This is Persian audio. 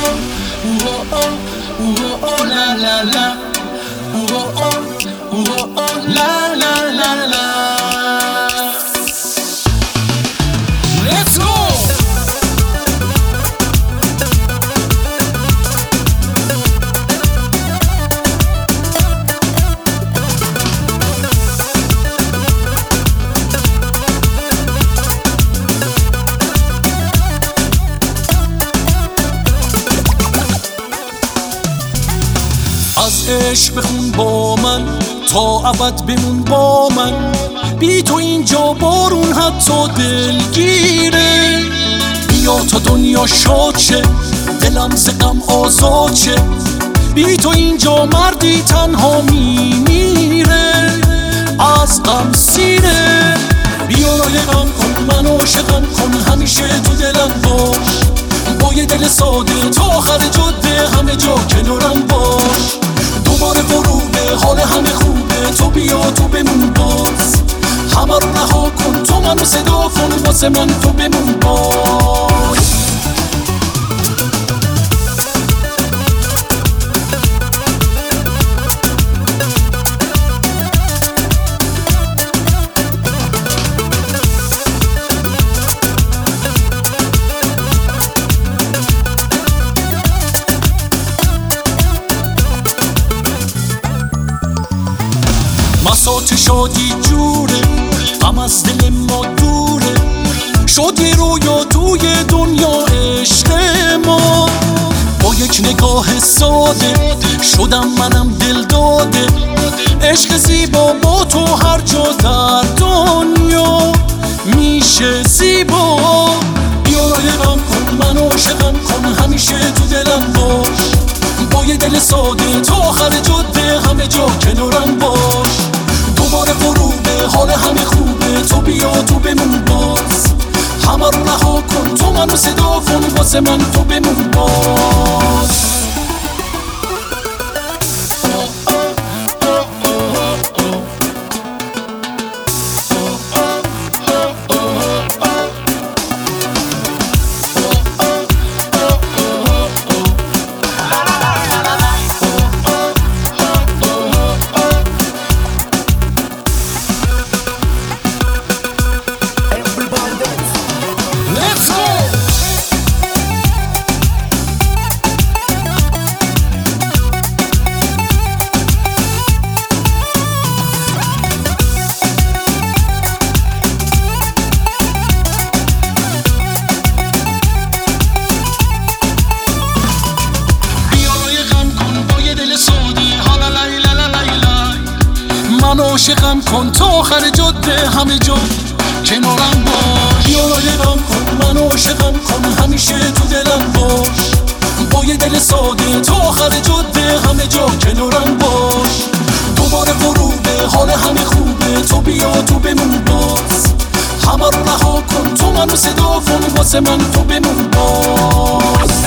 la la la, la la la la. Let's go. از عشق بخون با من تا ابد بمون با من، بی تو اینجا بارون حتی دلگیره. بیا تا دنیا شاد شه، دلم ز غم آزاد شه، بی تو اینجا مردی تنها میمیره، از غم سیره. بیا رایقم کن، من عاشقم کن، همیشه تو دلم باش، با یه دل ساده تا آخر جاده همه جا کنارم باش. دوباره غروبه، حال همه خوبه، تو بیا تو بمون باز، همه رو رها کن، تو منو صدا کن، واسه من تو بمون باز. مسات شادی جوره، غم از دل ما دوره، شد یه رویا توی دنیا عشق ما. با یک نگاه ساده شدم منم دل داده، عشق زیبا با تو هر جا در دنیا میشه زیبا. بیا رایقم کن، من عاشقم کن، همیشه تو دلم باش، با یه دل ساده تا آخر جاده همه جا کنارم باش. دوباره غروبه، حال همه خوبه، تو بیا تو بمون باز، همه رو رها کن، تو منو صدا کن، واسه من تو بمون باز. من عاشقم کن تا آخر جاده همه جا کنارم باش. بیا رایقم کن، من عاشقم کن، همیشه تو دلم باش، با یه دل ساده تا آخر جاده همه جا کنارم باش. دوباره غروبه، حال همه خوبه، تو بیا تو بمون باز، همه رو رها کن، تو منو صدا کن، واسه من تو بمون باز.